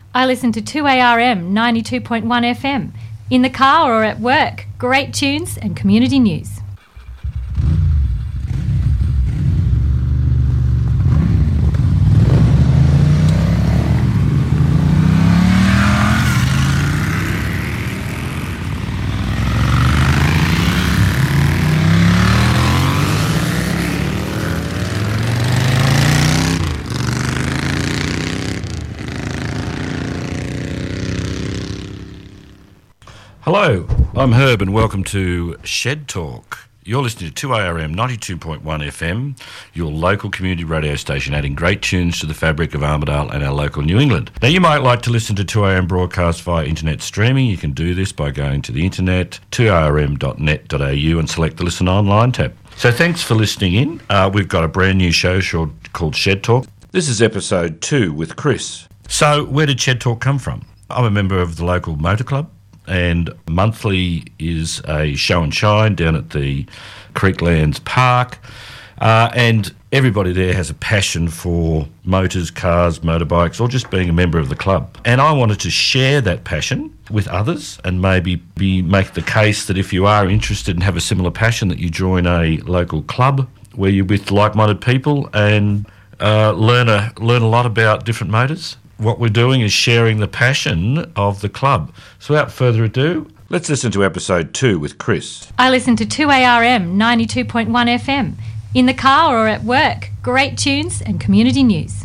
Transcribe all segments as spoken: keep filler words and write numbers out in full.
I listen to two A R M ninety-two point one F M. In the car or at work, great tunes and community news. Hello, I'm Herb and welcome to Shed Talk. You're listening to two A R M ninety-two point one F M, your local community radio station, adding great tunes to the fabric of Armidale and our local New England. Now, you might like to listen to two A R M broadcast via internet streaming. You can do this by going to the internet, two r m dot net dot a u, and select the Listen Online tab. So thanks for listening in. Uh, we've got a brand new show short, called Shed Talk. This is episode two with Chris. So where did Shed Talk come from? I'm a member of the local motor club, and monthly is a show and shine down at the Creeklands Park, uh, and everybody there has a passion for motors, cars, motorbikes, or just being a member of the club. And I wanted to share that passion with others and maybe be, make the case that if you are interested and have a similar passion, that you join a local club where you're with like-minded people and uh, learn a learn a lot about different motors. What we're doing is sharing the passion of the club. So without further ado, let's listen to episode two with Chris. I listen to two A R M ninety-two point one F M. In the car or at work, great tunes and community news.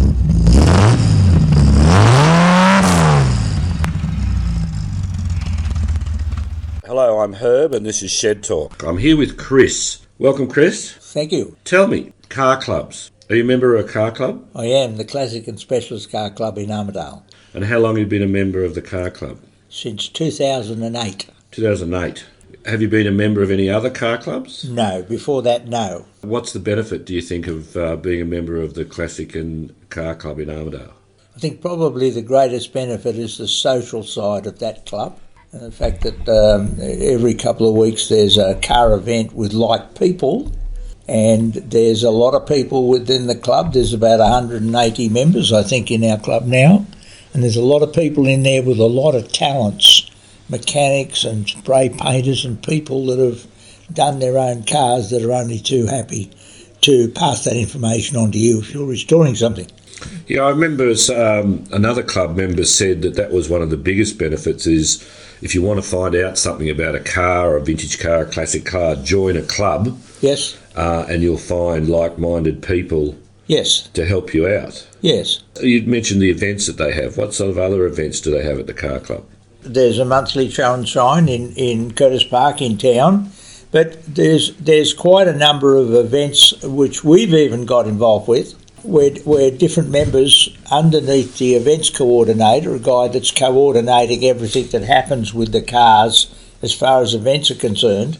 Hello, I'm Herb and this is Shed Talk. I'm here with Chris. Welcome, Chris. Thank you. Tell me, car clubs. Are you a member of a car club? I am, the Classic and Specialist Car Club in Armidale. And how long have you been a member of the car club? Since two thousand eight. two thousand eight. Have you been a member of any other car clubs? No, before that, no. What's the benefit, do you think, of uh, being a member of the Classic and Car Club in Armidale? I think probably the greatest benefit is the social side of that club. And the fact that um, every couple of weeks there's a car event with like people. And there's a lot of people within the club. There's about one hundred eighty members, I think, in our club now. And there's a lot of people in there with a lot of talents, mechanics and spray painters and people that have done their own cars that are only too happy to pass that information on to you if you're restoring something. Yeah, I remember um, another club member said that that was one of the biggest benefits is if you want to find out something about a car, a vintage car, a classic car, join a club. Yes. Uh, and you'll find like-minded people yes. to help you out. Yes. You mentioned the events that they have. What sort of other events do they have at the car club? There's a monthly show and shine in, in Curtis Park in town, but there's there's quite a number of events which we've even got involved with, where, where different members underneath the events coordinator, a guy that's coordinating everything that happens with the cars as far as events are concerned,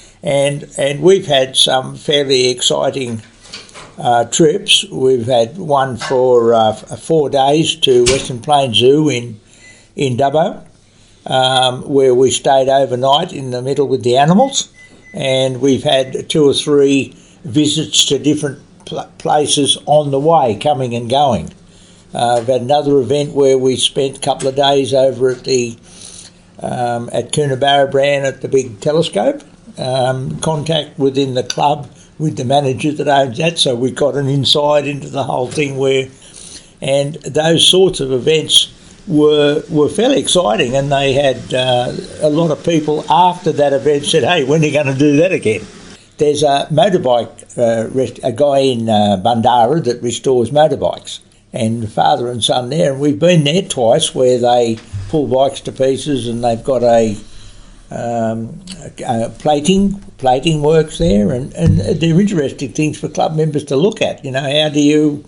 And and we've had some fairly exciting uh, trips. We've had one for uh, four days to Western Plains Zoo in in Dubbo, um, where we stayed overnight in the middle with the animals. And we've had two or three visits to different pl- places on the way, coming and going. Uh, we've had another event where we spent a couple of days over at the um, at Coonabarabran at the big telescope. Um, contact within the club with the manager that owns that, so we got an insight into the whole thing. Where, and those sorts of events were were fairly exciting, and they had uh, a lot of people after that event said, "Hey, when are you going to do that again?" There's a motorbike, uh, rest, a guy in uh, Bundara that restores motorbikes, and father and son there, and we've been there twice where they pull bikes to pieces, and they've got a Um, uh, plating plating works there, and, and they're interesting things for club members to look at. You know, how do you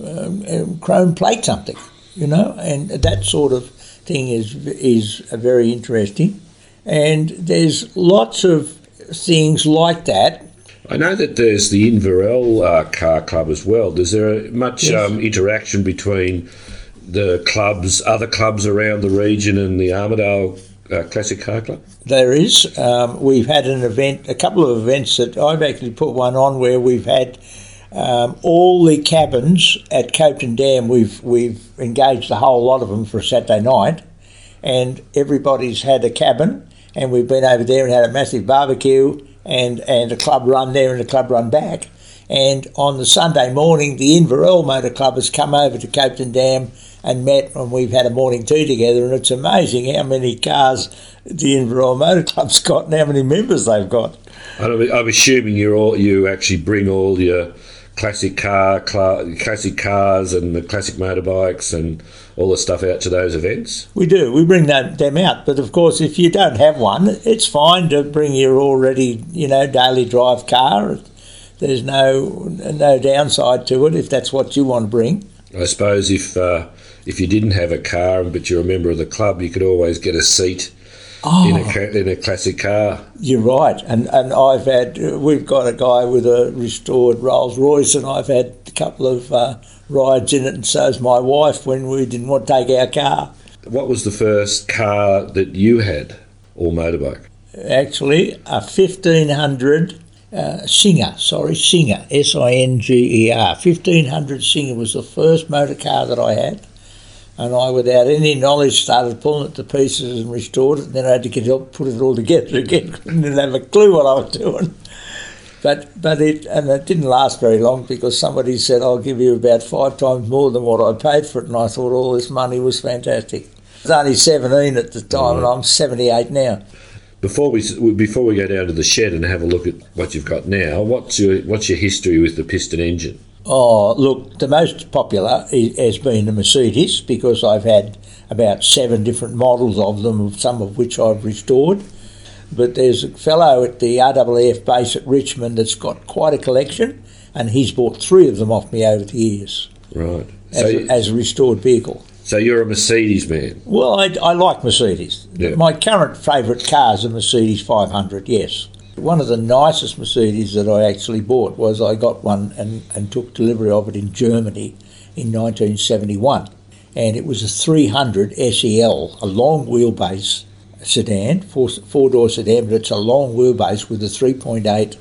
um, chrome plate something? You know, and that sort of thing is is very interesting. And there's lots of things like that. I know that there's the Inverell uh, Car Club as well. Is there much Yes. um, interaction between the clubs, other clubs around the region, and the Armidale Uh, Classic Car Club? There is. Um, we've had an event, a couple of events that I've actually put one on where we've had Um, all the cabins at Copeton Dam, we've we've engaged a whole lot of them for a Saturday night, and everybody's had a cabin, and we've been over there and had a massive barbecue and, and a club run there and a club run back. And on the Sunday morning, the Inverell Motor Club has come over to Copeton Dam and met, and we've had a morning tea together, and it's amazing how many cars the Inverell Motor Club's got and how many members they've got. I'm assuming you all you actually bring all your classic car, cl- classic cars and the classic motorbikes and all the stuff out to those events? We do. We bring them, them out. But, of course, if you don't have one, it's fine to bring your already, you know, daily drive car. There's no no downside to it if that's what you want to bring. I suppose if uh, if you didn't have a car but you're a member of the club, you could always get a seat oh, in a in a classic car. You're right, and and I've had we've got a guy with a restored Rolls Royce, and I've had a couple of uh, rides in it, and so's my wife when we didn't want to take our car. What was the first car that you had, or motorbike? Actually, a fifteen hundred. Uh, Singer, sorry, Singer, S I N G E R. fifteen hundred Singer was the first motor car that I had, and I, without any knowledge, started pulling it to pieces and restored it, and then I had to get help put it all together again. I didn't have a clue what I was doing. But but it and it didn't last very long because somebody said, I'll give you about five times more than what I paid for it, and I thought all this money was fantastic. I was only seventeen at the time, mm-hmm. and I'm seventy-eight now. Before we before we go down to the shed and have a look at what you've got now, what's your what's your history with the piston engine? Oh, look, the most popular has been the Mercedes because I've had about seven different models of them, some of which I've restored. But there's a fellow at the R A A F base at Richmond that's got quite a collection, and he's bought three of them off me over the years. Right. As, So a, as a restored vehicle. So you're a Mercedes man? Well, I, I like Mercedes. Yeah. My current favourite car is a Mercedes five hundred, yes. One of the nicest Mercedes that I actually bought was I got one and, and took delivery of it in Germany in nineteen seventy-one. And it was a three hundred S E L, a long wheelbase sedan, four, four-door sedan, but it's a long wheelbase with a three point eight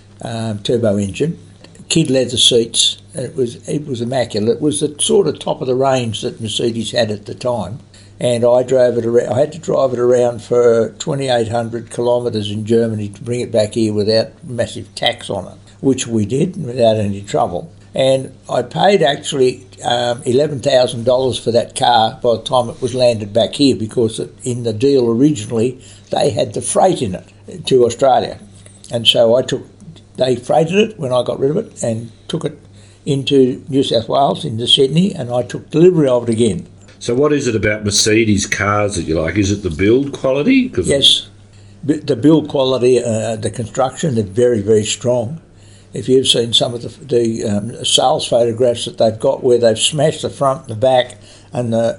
um, turbo engine. Kid leather seats. It was it was immaculate. It was the sort of top of the range that Mercedes had at the time, and I drove it around. I had to drive it around for twenty-eight hundred kilometres in Germany to bring it back here without massive tax on it, which we did without any trouble. And I paid actually um, eleven thousand dollars for that car by the time it was landed back here because it, in the deal originally they had the freight in it to Australia, and so I took. They freighted it when I got rid of it and took it into New South Wales, into Sydney, and I took delivery of it again. So what is it about Mercedes cars that you like? Is it the build quality? Cause yes, the build quality, uh, the construction, they're very, very strong. If you've seen some of the, the um, sales photographs that they've got where they've smashed the front and the back and the,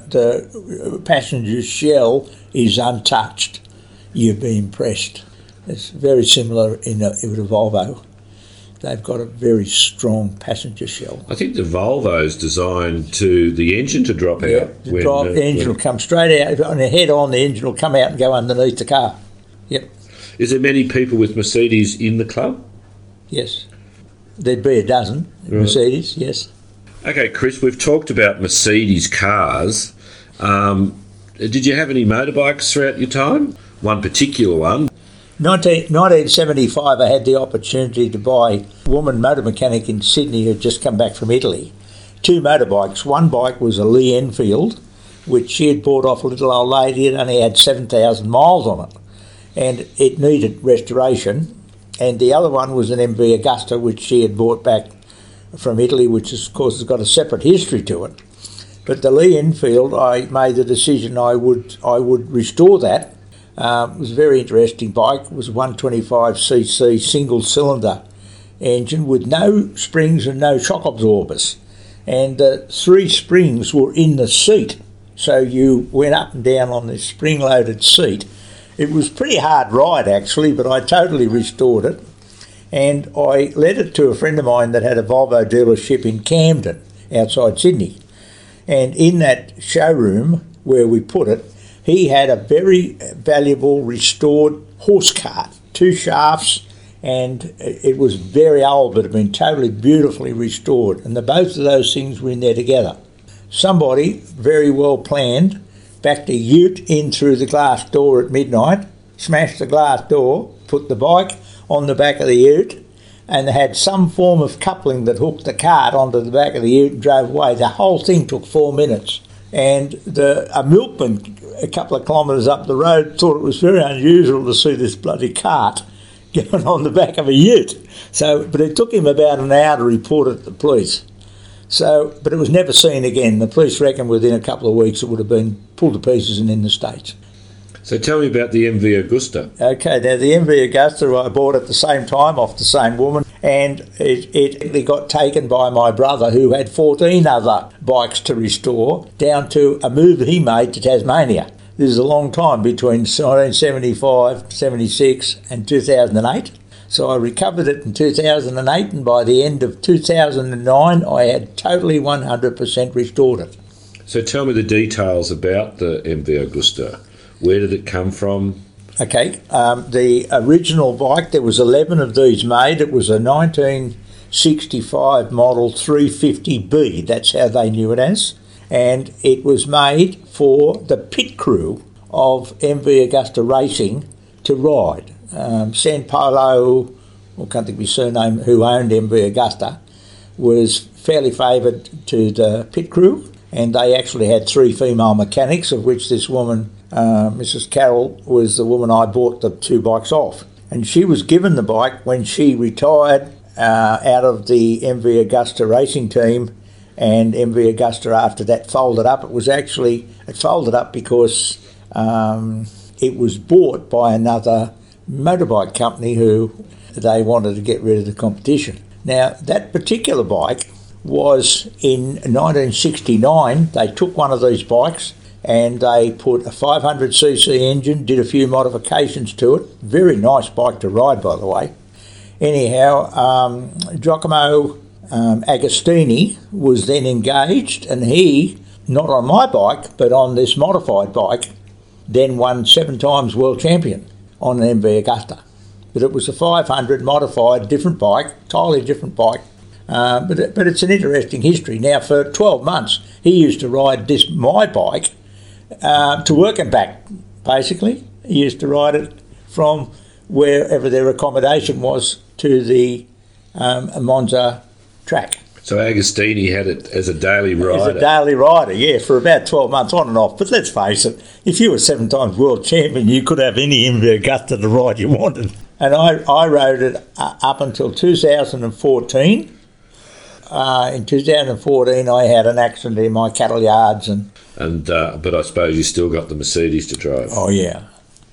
the passenger shell is untouched, you'd be impressed. It's very similar in a, with a Volvo. They've got a very strong passenger shell. I think the Volvo's designed to the engine to drop yeah, out. The, when, drive, uh, the engine when... will come straight out. On the head on, the engine will come out and go underneath the car. Yep. Is there many people with Mercedes in the club? Yes. There'd be a dozen right. Mercedes, yes. Okay, Chris, we've talked about Mercedes cars. Um, did you have any motorbikes throughout your time? One particular one? nineteen seventy-five, I had the opportunity to buy a woman motor mechanic in Sydney who had just come back from Italy. Two motorbikes. One bike was a Lee Enfield, which she had bought off a little old lady. It only had seven thousand miles on it, and it needed restoration. And the other one was an M V Augusta, which she had bought back from Italy, which is, of course has got a separate history to it. But the Lee Enfield, I made the decision I would I would restore that. Um, it was a very interesting bike. It was a one twenty-five c c single-cylinder engine with no springs and no shock absorbers. And uh, three springs were in the seat, so you went up and down on this spring-loaded seat. It was a pretty hard ride, actually, but I totally restored it. And I led it to a friend of mine that had a Volvo dealership in Camden, outside Sydney. And in that showroom where we put it, he had a very valuable restored horse cart, two shafts and it was very old but had been totally beautifully restored, and the both of those things were in there together. Somebody, very well planned, backed a ute in through the glass door at midnight, smashed the glass door, put the bike on the back of the ute, and they had some form of coupling that hooked the cart onto the back of the ute and drove away. The whole thing took four minutes. And the, a milkman a couple of kilometres up the road thought it was very unusual to see this bloody cart going on the back of a ute. So, but it took him about an hour to report it to the police. So, but it was never seen again. The police reckon within a couple of weeks it would have been pulled to pieces and in the States. So tell me about the M V Augusta. Okay, now the M V Augusta I bought at the same time off the same woman, and it, it got taken by my brother, who had fourteen other bikes to restore, down to a move he made to Tasmania. This is a long time, between nineteen seventy-five, seventy-six and two thousand eight. So I recovered it in two thousand eight, and by the end of two thousand nine I had totally one hundred percent restored it. So tell me the details about the M V Augusta. Where did it come from? Okay, um, the original bike, there was eleven of these made. It was a nineteen sixty-five model three fifty B, that's how they knew it as. And it was made for the pit crew of M V Augusta Racing to ride. Um, San Polo, I can't think of his surname, who owned M V Augusta, was fairly favoured to the pit crew, and they actually had three female mechanics, of which this woman, uh, Missus Carroll, was the woman I bought the two bikes off. And she was given the bike when she retired uh, out of the M V Augusta racing team, and M V Augusta after that folded up. It was actually, it folded up because um, it was bought by another motorbike company who they wanted to get rid of the competition. Now, that particular bike was in nineteen sixty-nine. They took one of these bikes and they put a five hundred c c engine, did a few modifications to it. Very nice bike to ride, by the way. Anyhow, um, Giacomo um, Agostini was then engaged, and he, not on my bike, but on this modified bike, then won seven times world champion on an M V Augusta. But it was a five hundred modified, different bike, entirely different bike. Uh, but it, but it's an interesting history. Now, for twelve months, he used to ride this my bike uh, to work and back, basically. He used to ride it from wherever their accommodation was to the um, Monza track. So Agostini had it as a daily rider. As a daily rider, yeah, for about twelve months on and off. But let's face it, if you were seven times world champion, you could have any M V Augusta to ride you wanted. And I, I rode it uh, up until two thousand fourteen. Uh, in two thousand fourteen, I had an accident in my cattle yards. and And uh, But I suppose you still got the Mercedes to drive. Oh, yeah.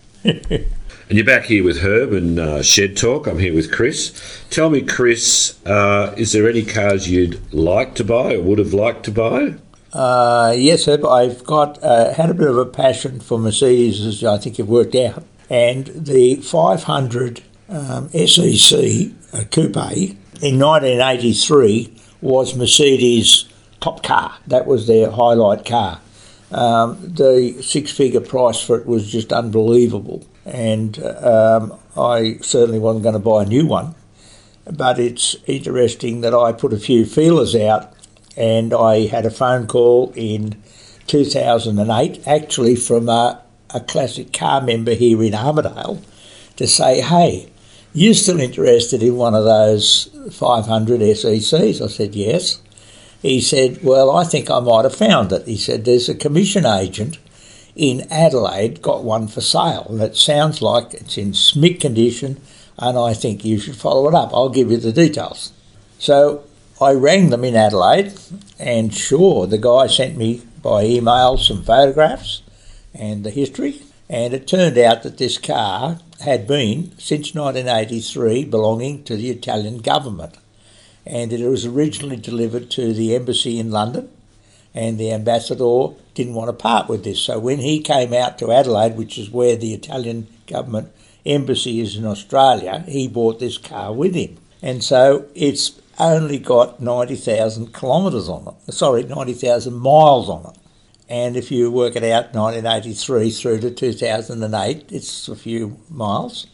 And you're back here with Herb and uh, Shed Talk. I'm here with Chris. Tell me, Chris, uh, is there any cars you'd like to buy or would have liked to buy? Uh, yes, Herb. I've got uh, had a bit of a passion for Mercedes, as I think you've worked out. And the five hundred um, S E C uh, Coupe in nineteen eighty-three was Mercedes' top car. That was their highlight car. Um, the six-figure price for it was just unbelievable. And um, I certainly wasn't going to buy a new one. But it's interesting that I put a few feelers out, and I had a phone call in two thousand eight, actually from a, a classic car member here in Armidale, to say, hey, you still interested in one of those five hundred S E Cs? I said, yes. He said, well, I think I might have found it. He said, there's a commission agent in Adelaide got one for sale, and it sounds like it's in smick condition, and I think you should follow it up. I'll give you the details. So I rang them in Adelaide, and sure, the guy sent me by email some photographs and the history, and it turned out that this car had been, since nineteen eighty-three, belonging to the Italian government, and it was originally delivered to the embassy in London, and the ambassador didn't want to part with this. So when he came out to Adelaide, which is where the Italian government embassy is in Australia, he brought this car with him. And so it's only got ninety thousand kilometres on it, sorry, ninety thousand miles on it. And if you work it out, nineteen eighty-three through to two thousand eight, it's a few miles.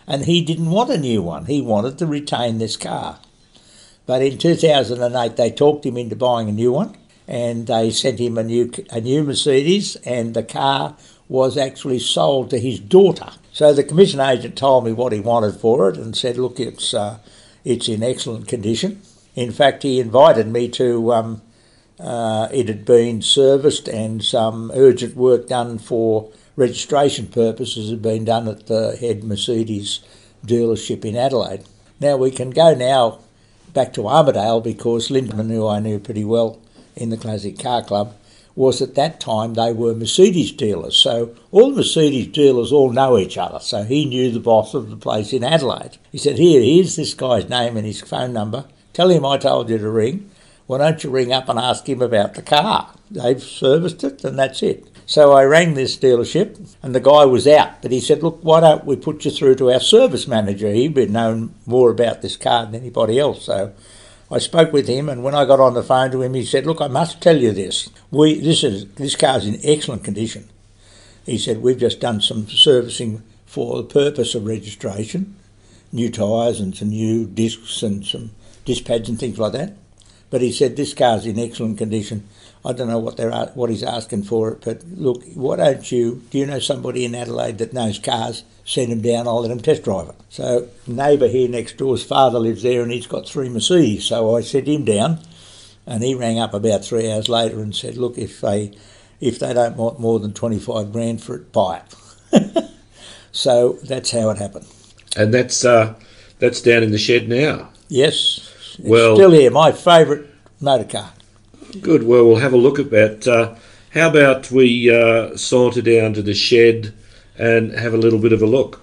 and he didn't want a new one. He wanted to retain this car. But in two thousand eight, they talked him into buying a new one, and they sent him a new a new Mercedes, and the car was actually sold to his daughter. So the commission agent told me what he wanted for it and said, look, it's uh, it's in excellent condition. In fact, he invited me to, um, uh, it had been serviced and some urgent work done for registration purposes had been done at the head Mercedes dealership in Adelaide. Now we can go now back to Armidale because Lindemann, who I knew pretty well in the Classic Car Club, was at that time they were Mercedes dealers. So all the Mercedes dealers all know each other. So he knew the boss of the place in Adelaide. He said, here, here's this guy's name and his phone number. Tell him I told you to ring. Why don't you ring up and ask him about the car? They've serviced it and that's it. So I rang this dealership and the guy was out. But he said, look, why don't we put you through to our service manager? He'd been known more about this car than anybody else. So I spoke with him, and when I got on the phone to him, he said, look, I must tell you this. We this is this car's in excellent condition. He said, we've just done some servicing for the purpose of registration, new tyres and some new discs and some disc pads and things like that. But he said, this car's in excellent condition. I don't know what they're what he's asking for it, but look, why don't you, do you know somebody in Adelaide that knows cars? Send him down, I'll let him test drive it. So neighbour here next door's father lives there and he's got three Mercedes. So I sent him down and he rang up about three hours later and said, look, if they if they don't want more than twenty-five grand for it, buy it. So that's how it happened. And that's uh, that's down in the shed now? Yes. It's well, still here, my favourite motor car. Good. Well, we'll have a look at that. Uh, how about we uh, saunter down to the shed and have a little bit of a look?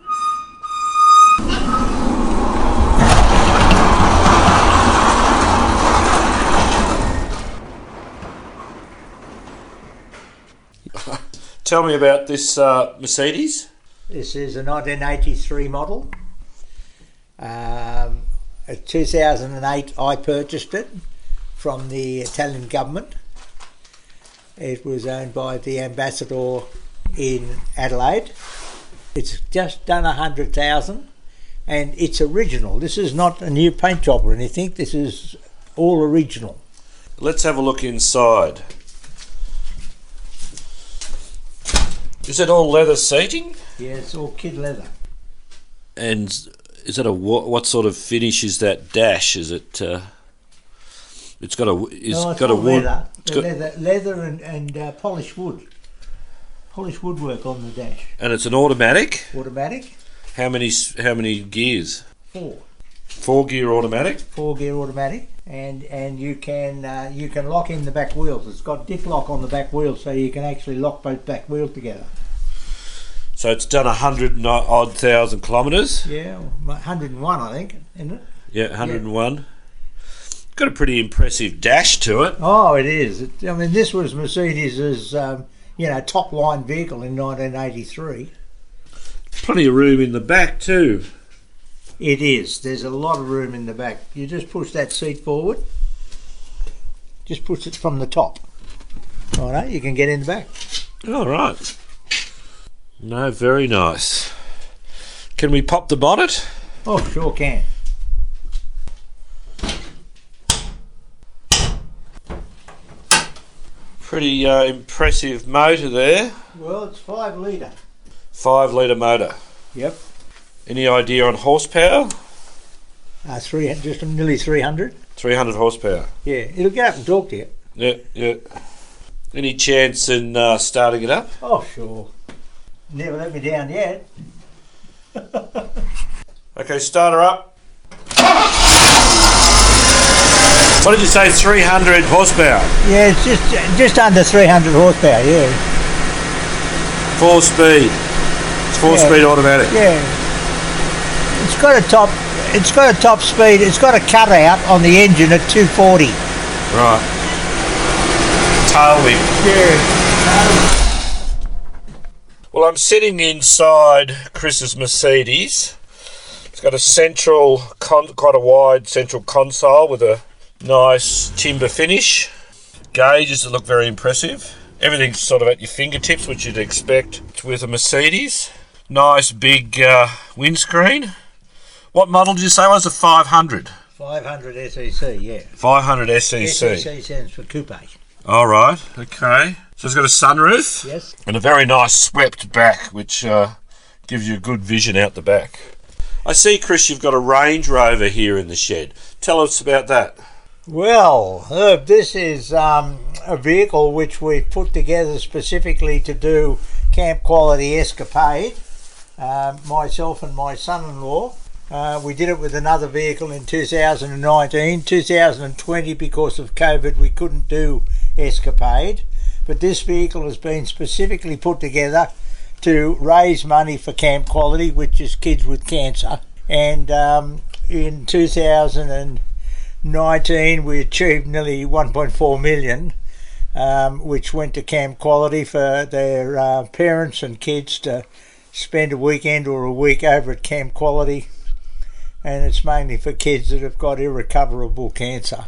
Tell me about this uh, Mercedes. This is a nineteen eighty-three model. Um, in two thousand eight I purchased it from the Italian government. It was owned by the ambassador in Adelaide. It's just done a hundred thousand and it's original. This is not a new paint job or anything. This is all original. Let's have a look inside. Is it all leather seating? Yeah, it's all kid leather. And is it a what, what sort of finish is that dash? Is it? Uh, it's got a. It's no, it's got a wood. Leather, it's got, leather, leather and, and uh, polished wood. Polished woodwork on the dash. And it's an automatic. Automatic. How many? How many gears? Four. Four gear automatic. Four gear automatic, and and you can uh, you can lock in the back wheels. It's got diff lock on the back wheels, so you can actually lock both back wheels together. So it's done a hundred odd thousand kilometres. Yeah, one hundred and one, I think, isn't it? Yeah, one hundred and one. Yeah. Got a pretty impressive dash to it. Oh, it is. It, I mean, this was Mercedes's um, you know top line vehicle in nineteen eighty-three. Plenty of room in the back too. It is. There's a lot of room in the back. You just push that seat forward. Just push it from the top. Righto, you can get in the back. All right. No, very nice. Can we pop the bonnet? Oh, sure can. Pretty uh, impressive motor there. Well, it's five litre. Five litre motor. Yep. Any idea on horsepower? Uh, three, just nearly three hundred. three hundred horsepower. Yeah, it'll get up and talk to you. Yeah, yeah. Any chance in uh, starting it up? Oh, sure. Never let me down yet. Okay, start her up. What did you say, three hundred horsepower? Yeah, it's just just under three hundred horsepower, yeah. Four speed. It's four yeah. speed automatic. Yeah. It's got a top it's got a top speed, it's got a cutout on the engine at two forty. Right. Tailwind. Yeah. Well, I'm sitting inside Chris's Mercedes. It's got a central, con- quite a wide central console with a nice timber finish. Gauges that look very impressive. Everything's sort of at your fingertips, which you'd expect with a Mercedes. Nice big uh, windscreen. What model did you say was a five hundred? five hundred S E C, yeah. five hundred S E C. S E C stands for coupe. All right, okay. So it's got a sunroof. Yes. And a very nice swept back, which uh, gives you a good vision out the back. I see, Chris, you've got a Range Rover here in the shed. Tell us about that. Well, Herb, this is um, a vehicle which we've put together specifically to do camp quality escapade. Uh, myself and my son-in-law. Uh, we did it with another vehicle in two thousand nineteen. two thousand twenty, because of COVID, we couldn't do escapade. But this vehicle has been specifically put together to raise money for camp quality, which is kids with cancer. And um, in two thousand nineteen we achieved nearly one point four million, um, which went to camp quality for their uh, parents and kids to spend a weekend or a week over at camp quality. And it's mainly for kids that have got irrecoverable cancer.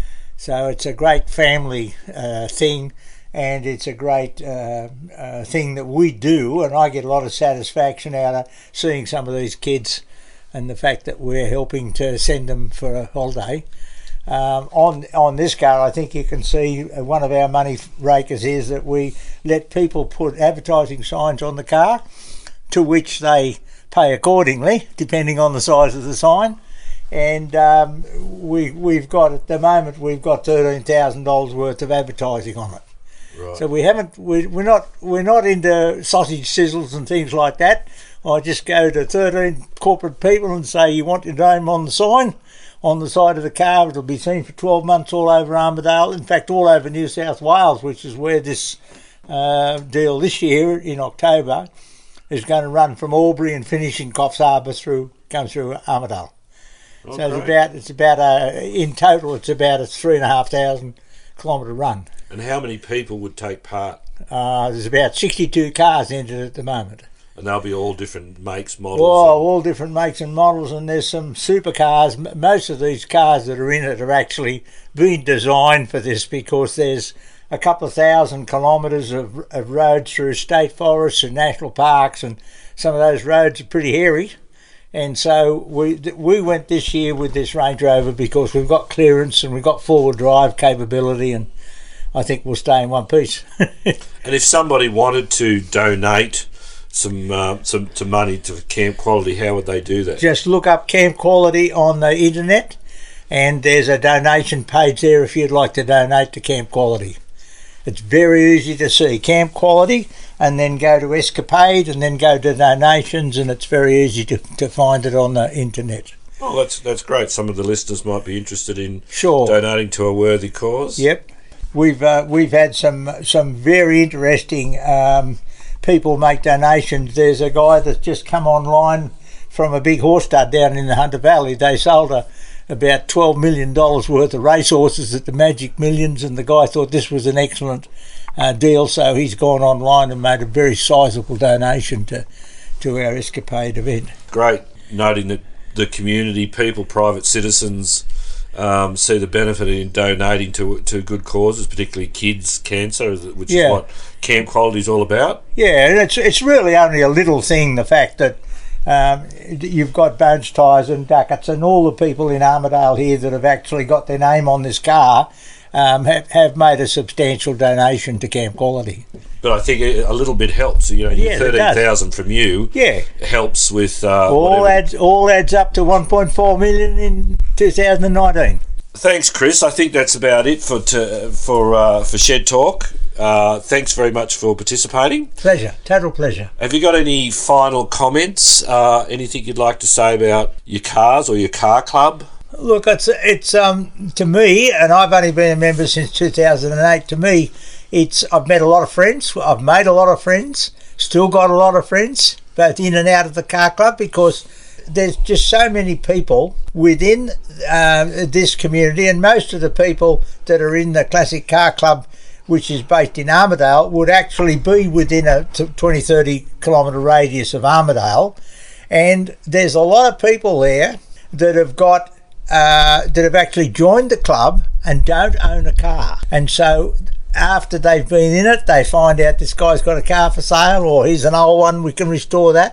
So it's a great family uh, thing, and it's a great uh, uh, thing that we do, and I get a lot of satisfaction out of seeing some of these kids and the fact that we're helping to send them for a holiday. Um, on on this car, I think you can see one of our money rakers is that we let people put advertising signs on the car, to which they pay accordingly, depending on the size of the sign. And um, we, we've got, at the moment, we've got thirteen thousand dollars worth of advertising on it. Right. So we haven't, we, we're not we're not into sausage sizzles and things like that. I just go to thirteen corporate people and say, you want your name on the sign, on the side of the car. It'll be seen for twelve months all over Armidale, in fact all over New South Wales, which is where this uh, deal this year in October is going to run from Albury and finish in Coffs Harbour through, come through Armidale. Oh, so great. it's about, it's about a, in total it's about a three and a half thousand kilometre run. And how many people would take part? Uh, there's about sixty-two cars entered at the moment. And they'll be all different makes, models. Oh, all different makes and models, and there's some supercars. M- Most of these cars that are in it are actually been designed for this, because there's a couple of thousand kilometres of, of roads through state forests and national parks, and some of those roads are pretty hairy. And so we we went this year with this Range Rover because we've got clearance and we've got four-wheel drive capability, and I think we'll stay in one piece. And if somebody wanted to donate some uh, some to money to Camp Quality, how would they do that? Just look up Camp Quality on the internet, and there's a donation page there if you'd like to donate to Camp Quality. It's very easy to see, Camp Quality, and then go to Escapade, and then go to donations, and it's very easy to, to find it on the internet. Oh, that's that's great. Some of the listeners might be interested in Sure. donating to a worthy cause. Yep, we've uh, we've had some some very interesting um, people make donations. There's a guy that's just come online from a big horse stud down in the Hunter Valley. They sold a, about twelve million dollars worth of racehorses at the Magic Millions, and the guy thought this was an excellent uh, deal, so he's gone online and made a very sizable donation to, to our Escapade event. Great, noting that the community, people, private citizens um, see the benefit in donating to to good causes, particularly kids' cancer, which Yeah. is what Camp Quality is all about. Yeah, and it's it's really only a little thing, the fact that um, you've got Bones Tyres and Ducats and all the people in Armidale here that have actually got their name on this car um, have, have made a substantial donation to Camp Quality. But I think a a little bit helps. You know, Yeah, your it thirteen does. thousand from you Yeah, helps with uh, all whatever. adds all adds up to one point four million in two thousand nineteen. Thanks, Chris. I think that's about it for to, for uh, for Shed Talk. Uh, thanks very much for participating. Pleasure, total pleasure. Have you got any final comments? Uh, anything you'd like to say about your cars or your car club? Look, it's it's um to me, and I've only been a member since two thousand eight. To me, it's I've met a lot of friends. I've made a lot of friends. Still got a lot of friends, both in and out of the car club, because there's just so many people within uh, this community, and most of the people that are in the Classic Car Club, which is based in Armidale, would actually be within a twenty, thirty kilometre radius of Armidale. And there's a lot of people there that have got uh, that have actually joined the club and don't own a car. And so after they've been in it, they find out this guy's got a car for sale, or here's an old one, we can restore that.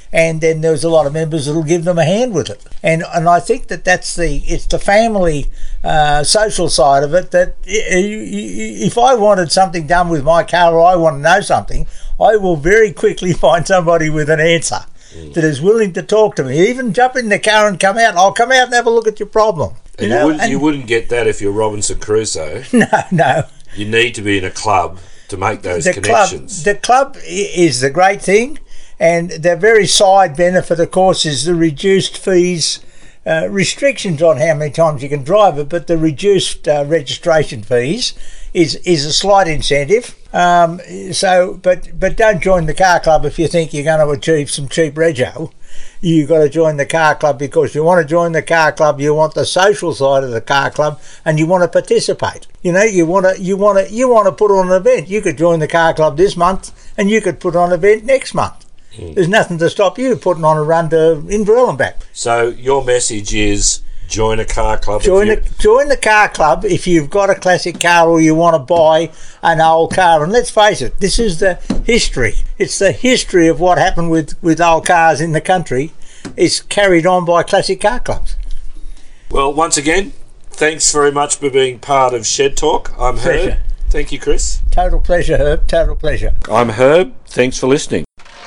and then there's a lot of members that'll give them a hand with it. And and I think that that's the it's the family uh, social side of it. That if I wanted something done with my car, or I want to know something, I will very quickly find somebody with an answer mm. that is willing to talk to me. Even jump in the car and come out. I'll come out and have a look at your problem. You, you, know? you, wouldn't, and, you wouldn't get that if you're Robinson Crusoe. No, no. You need to be in a club to make those the connections. Club, the club is the great thing, and the very side benefit, of course, is the reduced fees, uh, restrictions on how many times you can drive it, but the reduced uh, registration fees is is a slight incentive. Um, so, but but don't join the car club if you think you're going to achieve some cheap rego. You've got to join the car club because you want to join the car club, you want the social side of the car club, and you want to participate. You know, you want to you want to you want to put on an event. You could join the car club this month, and you could put on an event next month. Mm. There's nothing to stop you putting on a run to Inverell and back. So your message is join a car club. Join a, join the car club if you've got a classic car or you want to buy an old car. And let's face it, this is the history. It's the history of what happened with, with old cars in the country. It's carried on by classic car clubs. Well, once again, thanks very much for being part of Shed Talk. I'm Pleasure. Herb. Thank you, Chris. Total pleasure, Herb. Total pleasure. I'm Herb. Thanks for listening.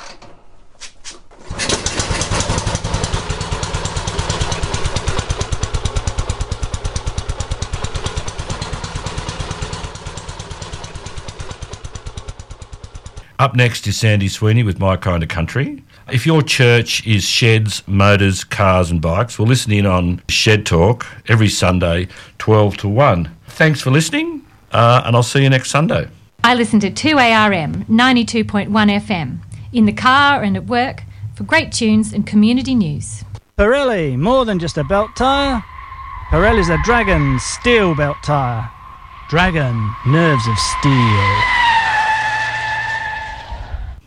Up next is Sandy Sweeney with My Kind of Country. If your church is sheds, motors, cars and bikes, well, listen in on Shed Talk every Sunday, twelve to one. Thanks for listening, uh, and I'll see you next Sunday. I listen to two A R M, ninety-two point one F M, in the car and at work for great tunes and community news. Pirelli, more than just a belt tyre. Pirelli's a Dragon steel belt tyre. Dragon, nerves of steel.